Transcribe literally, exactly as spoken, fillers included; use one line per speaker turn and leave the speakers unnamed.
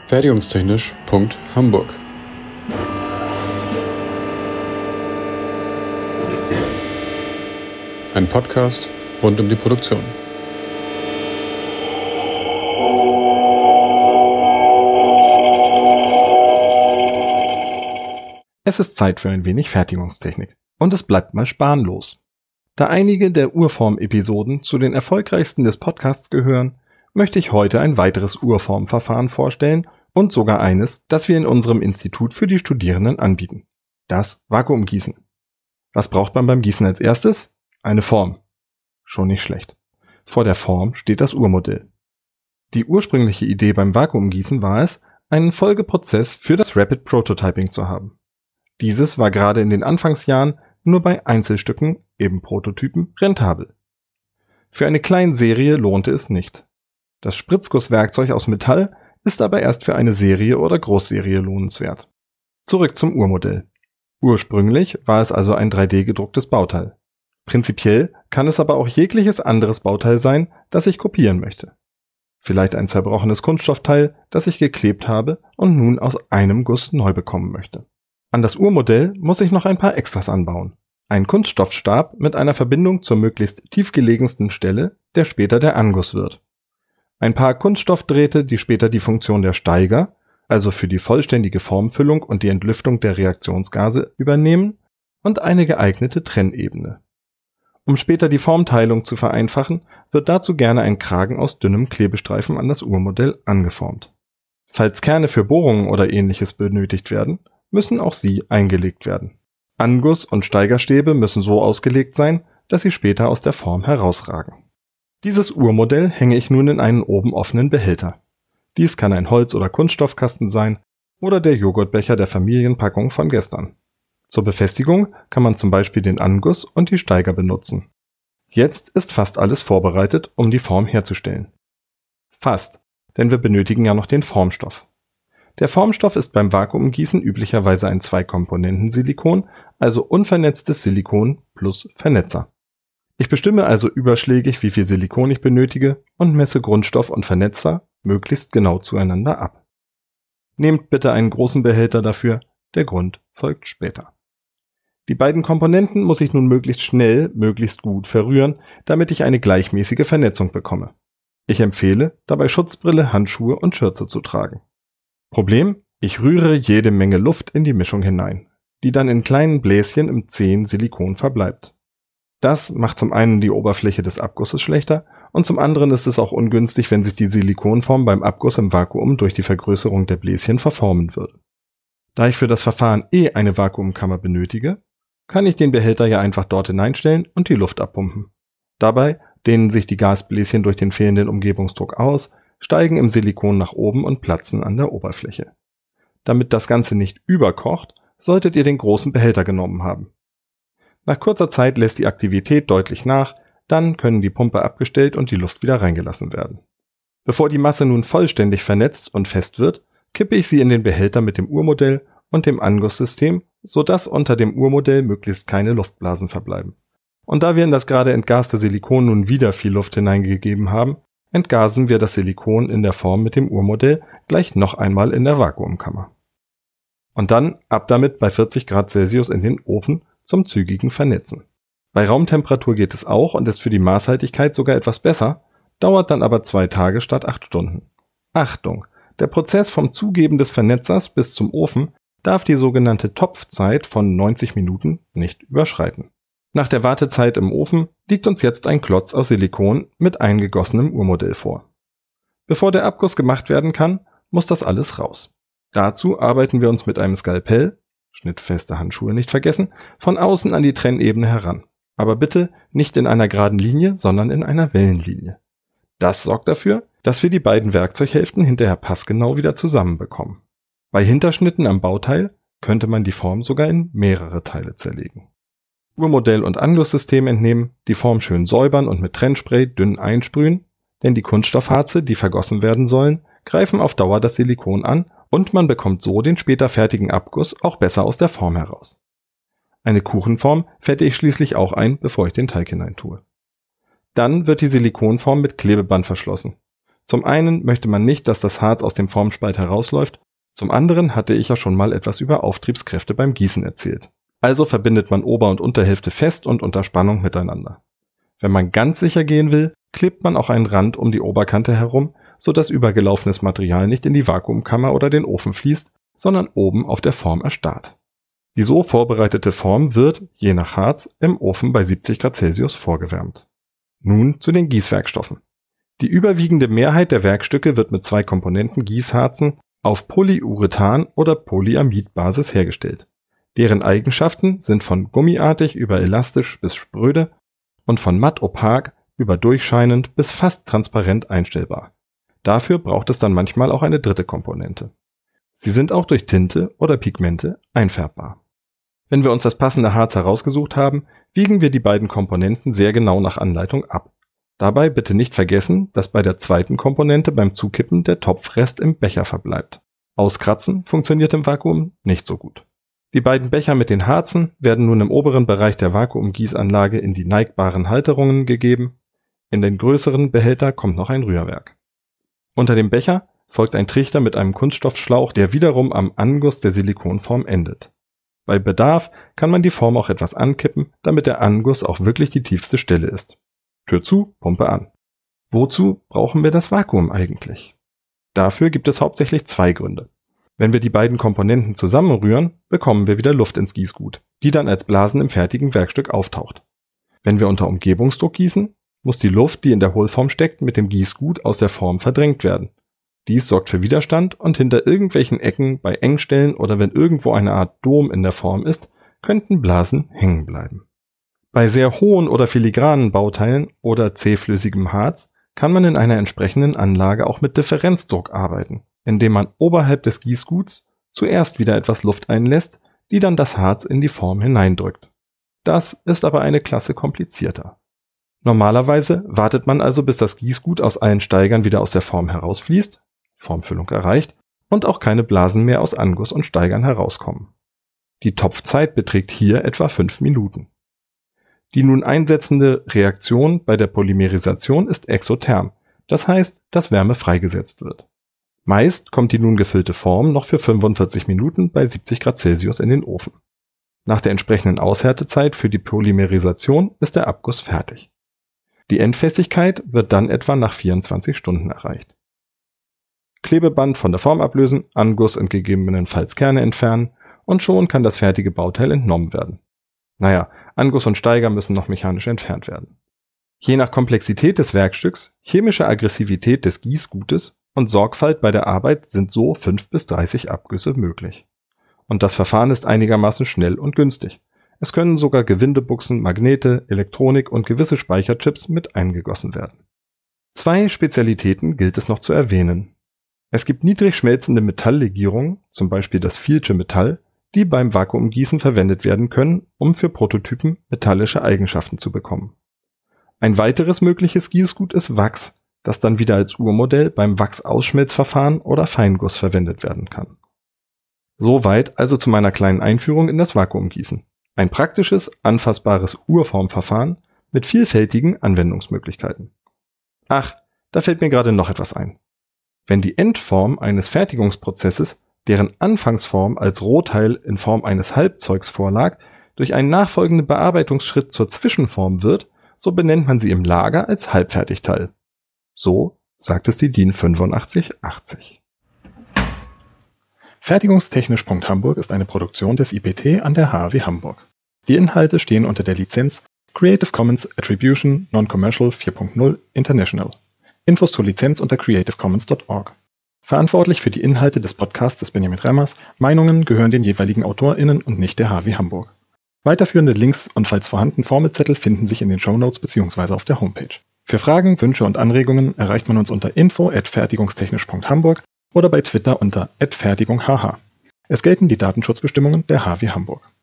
Fertigungstechnisch Punkt Hamburg. Ein Podcast rund um die Produktion.
Es ist Zeit für ein wenig Fertigungstechnik. Und es bleibt mal spanlos. Da einige der Urform-Episoden zu den erfolgreichsten des Podcasts gehören, möchte ich heute ein weiteres Urform-Verfahren vorstellen und sogar eines, das wir in unserem Institut für die Studierenden anbieten. Das Vakuumgießen. Was braucht man beim Gießen als erstes? Eine Form. Schon nicht schlecht. Vor der Form steht das Urmodell. Die ursprüngliche Idee beim Vakuumgießen war es, einen Folgeprozess für das Rapid Prototyping zu haben. Dieses war gerade in den Anfangsjahren nur bei Einzelstücken, eben Prototypen, rentabel. Für eine Kleinserie lohnte es nicht. Das Spritzgusswerkzeug aus Metall ist aber erst für eine Serie oder Großserie lohnenswert. Zurück zum Urmodell. Ursprünglich war es also ein drei D gedrucktes Bauteil. Prinzipiell kann es aber auch jegliches anderes Bauteil sein, das ich kopieren möchte. Vielleicht ein zerbrochenes Kunststoffteil, das ich geklebt habe und nun aus einem Guss neu bekommen möchte. An das Urmodell muss ich noch ein paar Extras anbauen. Ein Kunststoffstab mit einer Verbindung zur möglichst tiefgelegensten Stelle, der später der Anguss wird. Ein paar Kunststoffdrähte, die später die Funktion der Steiger, also für die vollständige Formfüllung und die Entlüftung der Reaktionsgase, übernehmen und eine geeignete Trennebene. Um später die Formteilung zu vereinfachen, wird dazu gerne ein Kragen aus dünnem Klebestreifen an das Urmodell angeformt. Falls Kerne für Bohrungen oder ähnliches benötigt werden, müssen auch sie eingelegt werden. Anguss- und Steigerstäbe müssen so ausgelegt sein, dass sie später aus der Form herausragen. Dieses Urmodell hänge ich nun in einen oben offenen Behälter. Dies kann ein Holz- oder Kunststoffkasten sein oder der Joghurtbecher der Familienpackung von gestern. Zur Befestigung kann man zum Beispiel den Anguss und die Steiger benutzen. Jetzt ist fast alles vorbereitet, um die Form herzustellen. Fast, denn wir benötigen ja noch den Formstoff. Der Formstoff ist beim Vakuumgießen üblicherweise ein Zwei-Komponenten-Silikon, also unvernetztes Silikon plus Vernetzer. Ich bestimme also überschlägig, wie viel Silikon ich benötige und messe Grundstoff und Vernetzer möglichst genau zueinander ab. Nehmt bitte einen großen Behälter dafür, der Grund folgt später. Die beiden Komponenten muss ich nun möglichst schnell, möglichst gut verrühren, damit ich eine gleichmäßige Vernetzung bekomme. Ich empfehle, dabei Schutzbrille, Handschuhe und Schürze zu tragen. Problem: Ich rühre jede Menge Luft in die Mischung hinein, die dann in kleinen Bläschen im zähen Silikon verbleibt. Das macht zum einen die Oberfläche des Abgusses schlechter und zum anderen ist es auch ungünstig, wenn sich die Silikonform beim Abguss im Vakuum durch die Vergrößerung der Bläschen verformen würde. Da ich für das Verfahren eh eine Vakuumkammer benötige, kann ich den Behälter ja einfach dort hineinstellen und die Luft abpumpen. Dabei dehnen sich die Gasbläschen durch den fehlenden Umgebungsdruck aus, steigen im Silikon nach oben und platzen an der Oberfläche. Damit das Ganze nicht überkocht, solltet ihr den großen Behälter genommen haben. Nach kurzer Zeit lässt die Aktivität deutlich nach, dann können die Pumpe abgestellt und die Luft wieder reingelassen werden. Bevor die Masse nun vollständig vernetzt und fest wird, kippe ich sie in den Behälter mit dem Urmodell und dem Angusssystem, sodass unter dem Urmodell möglichst keine Luftblasen verbleiben. Und da wir in das gerade entgaste Silikon nun wieder viel Luft hineingegeben haben, entgasen wir das Silikon in der Form mit dem Urmodell gleich noch einmal in der Vakuumkammer. Und dann ab damit bei vierzig Grad Celsius in den Ofen zum zügigen Vernetzen. Bei Raumtemperatur geht es auch und ist für die Maßhaltigkeit sogar etwas besser, dauert dann aber zwei Tage statt acht Stunden. Achtung! Der Prozess vom Zugeben des Vernetzers bis zum Ofen darf die sogenannte Topfzeit von neunzig Minuten nicht überschreiten. Nach der Wartezeit im Ofen liegt uns jetzt ein Klotz aus Silikon mit eingegossenem Urmodell vor. Bevor der Abguss gemacht werden kann, muss das alles raus. Dazu arbeiten wir uns mit einem Skalpell, schnittfeste Handschuhe nicht vergessen, von außen an die Trennebene heran. Aber bitte nicht in einer geraden Linie, sondern in einer Wellenlinie. Das sorgt dafür, dass wir die beiden Werkzeughälften hinterher passgenau wieder zusammenbekommen. Bei Hinterschnitten am Bauteil könnte man die Form sogar in mehrere Teile zerlegen. Urmodell und Angusssystem entnehmen, die Form schön säubern und mit Trennspray dünn einsprühen, denn die Kunststoffharze, die vergossen werden sollen, greifen auf Dauer das Silikon an und man bekommt so den später fertigen Abguss auch besser aus der Form heraus. Eine Kuchenform fette ich schließlich auch ein, bevor ich den Teig hineintue. Dann wird die Silikonform mit Klebeband verschlossen. Zum einen möchte man nicht, dass das Harz aus dem Formspalt herausläuft, zum anderen hatte ich ja schon mal etwas über Auftriebskräfte beim Gießen erzählt. Also verbindet man Ober- und Unterhälfte fest und unter Spannung miteinander. Wenn man ganz sicher gehen will, klebt man auch einen Rand um die Oberkante herum, sodass übergelaufenes Material nicht in die Vakuumkammer oder den Ofen fließt, sondern oben auf der Form erstarrt. Die so vorbereitete Form wird, je nach Harz, im Ofen bei siebzig Grad Celsius vorgewärmt. Nun zu den Gießwerkstoffen. Die überwiegende Mehrheit der Werkstücke wird mit zwei Komponenten Gießharzen auf Polyurethan- oder Polyamid-Basis hergestellt. Deren Eigenschaften sind von gummiartig über elastisch bis spröde und von matt-opak über durchscheinend bis fast transparent einstellbar. Dafür braucht es dann manchmal auch eine dritte Komponente. Sie sind auch durch Tinte oder Pigmente einfärbbar. Wenn wir uns das passende Harz herausgesucht haben, wiegen wir die beiden Komponenten sehr genau nach Anleitung ab. Dabei bitte nicht vergessen, dass bei der zweiten Komponente beim Zukippen der Topfrest im Becher verbleibt. Auskratzen funktioniert im Vakuum nicht so gut. Die beiden Becher mit den Harzen werden nun im oberen Bereich der Vakuumgießanlage in die neigbaren Halterungen gegeben. In den größeren Behälter kommt noch ein Rührwerk. Unter dem Becher folgt ein Trichter mit einem Kunststoffschlauch, der wiederum am Anguss der Silikonform endet. Bei Bedarf kann man die Form auch etwas ankippen, damit der Anguss auch wirklich die tiefste Stelle ist. Tür zu, Pumpe an. Wozu brauchen wir das Vakuum eigentlich? Dafür gibt es hauptsächlich zwei Gründe. Wenn wir die beiden Komponenten zusammenrühren, bekommen wir wieder Luft ins Gießgut, die dann als Blasen im fertigen Werkstück auftaucht. Wenn wir unter Umgebungsdruck gießen, muss die Luft, die in der Hohlform steckt, mit dem Gießgut aus der Form verdrängt werden. Dies sorgt für Widerstand und hinter irgendwelchen Ecken, bei Engstellen oder wenn irgendwo eine Art Dom in der Form ist, könnten Blasen hängen bleiben. Bei sehr hohen oder filigranen Bauteilen oder zähflüssigem Harz kann man in einer entsprechenden Anlage auch mit Differenzdruck arbeiten, indem man oberhalb des Gießguts zuerst wieder etwas Luft einlässt, die dann das Harz in die Form hineindrückt. Das ist aber eine Klasse komplizierter. Normalerweise wartet man also, bis das Gießgut aus allen Steigern wieder aus der Form herausfließt, Formfüllung erreicht, und auch keine Blasen mehr aus Anguss und Steigern herauskommen. Die Topfzeit beträgt hier etwa fünf Minuten. Die nun einsetzende Reaktion bei der Polymerisation ist exotherm, das heißt, dass Wärme freigesetzt wird. Meist kommt die nun gefüllte Form noch für fünfundvierzig Minuten bei siebzig Grad Celsius in den Ofen. Nach der entsprechenden Aushärtezeit für die Polymerisation ist der Abguss fertig. Die Endfestigkeit wird dann etwa nach vierundzwanzig Stunden erreicht. Klebeband von der Form ablösen, Anguss und gegebenenfalls Kerne entfernen und schon kann das fertige Bauteil entnommen werden. Naja, Anguss und Steiger müssen noch mechanisch entfernt werden. Je nach Komplexität des Werkstücks, chemischer Aggressivität des Gießgutes und Sorgfalt bei der Arbeit sind so fünf bis dreißig Abgüsse möglich. Und das Verfahren ist einigermaßen schnell und günstig. Es können sogar Gewindebuchsen, Magnete, Elektronik und gewisse Speicherchips mit eingegossen werden. Zwei Spezialitäten gilt es noch zu erwähnen. Es gibt niedrig schmelzende Metalllegierungen, zum Beispiel das Fieldsche Metall, die beim Vakuumgießen verwendet werden können, um für Prototypen metallische Eigenschaften zu bekommen. Ein weiteres mögliches Gießgut ist Wachs, das dann wieder als Urmodell beim Wachsausschmelzverfahren oder Feinguss verwendet werden kann. Soweit also zu meiner kleinen Einführung in das Vakuumgießen. Ein praktisches, anfassbares Urformverfahren mit vielfältigen Anwendungsmöglichkeiten. Ach, da fällt mir gerade noch etwas ein. Wenn die Endform eines Fertigungsprozesses, deren Anfangsform als Rohteil in Form eines Halbzeugs vorlag, durch einen nachfolgenden Bearbeitungsschritt zur Zwischenform wird, so benennt man sie im Lager als Halbfertigteil. So sagt es die DIN fünfundachtzig achtzig. Fertigungstechnisch.Hamburg ist eine Produktion des I P T an der H A W Hamburg. Die Inhalte stehen unter der Lizenz Creative Commons Attribution Non-Commercial vier Punkt null International. Infos zur Lizenz unter creative commons Punkt org. Verantwortlich für die Inhalte des Podcasts ist Benjamin Remmers. Meinungen gehören den jeweiligen AutorInnen und nicht der H A W Hamburg. Weiterführende Links und falls vorhanden Formelzettel finden sich in den Shownotes bzw. auf der Homepage. Für Fragen, Wünsche und Anregungen erreicht man uns unter info at fertigungstechnisch.hamburg oder bei Twitter unter at fertigunghaha. Es gelten die Datenschutzbestimmungen der H A W Hamburg.